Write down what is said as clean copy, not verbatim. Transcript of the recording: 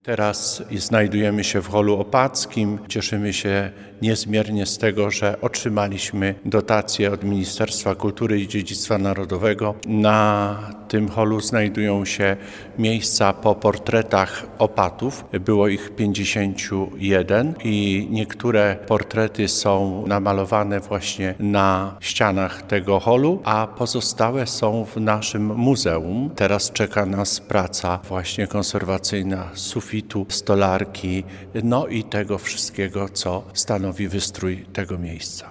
Teraz znajdujemy się w holu opackim. Cieszymy się niezmiernie z tego, że otrzymaliśmy dotację od Ministerstwa Kultury i Dziedzictwa Narodowego. Na tym holu znajdują się miejsca po portretach opatów. Było ich 51 i niektóre portrety są namalowane właśnie na ścianach tego holu, a pozostałe są w naszym muzeum. Teraz czeka nas praca właśnie konserwacyjna sufitu, stolarki, no i tego wszystkiego, co stanowi wystrój tego miejsca.